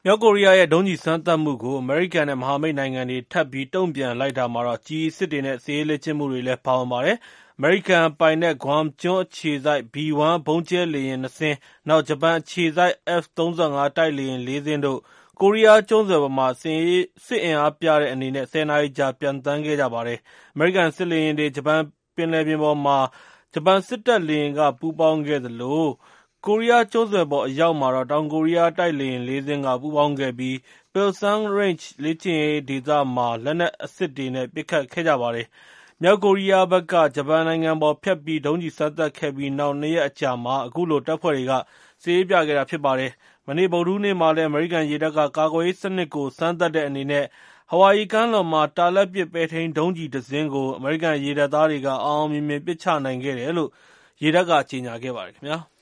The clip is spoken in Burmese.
မြောက်ကိုရီးယားရဲ့ ဒုံးကျည်စမ်းသပ်မှုကို အမေရိကန်နဲ့ မဟာမိတ်နိုင်ငံတွေ ထပ်ပြီးတုံ့ပြန်လိုက်တာမှာတော့ ကျည်အစစ်တွေနဲ့ စစ်ရေးလေ့ကျင့်မှုတွေလည်း ပါဝင်ပါတယ်။ အမေရိကန်ပိုင်နက် Guam ကျွန်းအခြေစိုက် B-1 ဗုံးကြဲလေယာဉ် ၂ စင်း၊ နောက် ဂျပန်အခြေစိုက် F-35 တိုက်လေယာဉ် ၄ စင်းတို့ ကိုရီးယားကျွန်းဆွယ်ပေါ်မှာ စစ်အင်အားပြတဲ့အနေနဲ့ ၁၀ နာရီကြာ ပျံသန်းခဲ့ကြပါတယ်။ အမေရိကန်စစ်လေယာဉ်တွေ ဂျပန်ပင်လယ်ပြင်ပေါ်မှာ ဂျပန်စစ်တပ်လေယာဉ်က ပူးပေါင်းခဲ့သလို ကိုရီးယားကျွန်းဆွယ်ပေါ်အရောက်မှာတော့ တောင်ကိုရီးယားတိုက်လေယာဉ် ၄ စင်းက ပူးပေါင်းခဲ့ပြီး Pilsan Range လေ့ကျင့်ရေးဒေသမှာ လက်နက်အစစ်တွေနဲ့ ပစ်ခတ်ခဲ့ကြပါတယ်။ မြောက်ကိုရီးယားဘက်က ဂျပန်နိုင်ငံပေါ်ဖြတ်ပြီး ဒုံးကျည်စမ်းသပ်ခဲ့ပြီးနောက် ၂ ရက်အကြာမှာ အခုလို တပ်ဖွဲ့တွေက စစ်ရေးပြခဲ့တာဖြစ်ပါတယ်။ မနေ့ ဗုဒ္ဓဟူးနေ့မှာလည်း အမေရိကန်ရေတပ်က ကာကွယ်ရေးစနစ်ကို စမ်းသပ်တဲ့အနေနဲ့ ဟာဝါရီကမ်းလွန်မှာ တာလတ်ပစ် ပဲ့ထိန်းဒုံးကျည်တစင်းကို အမေရိကန်ရေတပ်သားတွေက အောင်အောင်မြင်မြင် ပစ်ချနိုင်ခဲ့တယ်လို့ ရေတပ်က ကြေညာခဲ့ပါတယ်ခင်ဗျာ။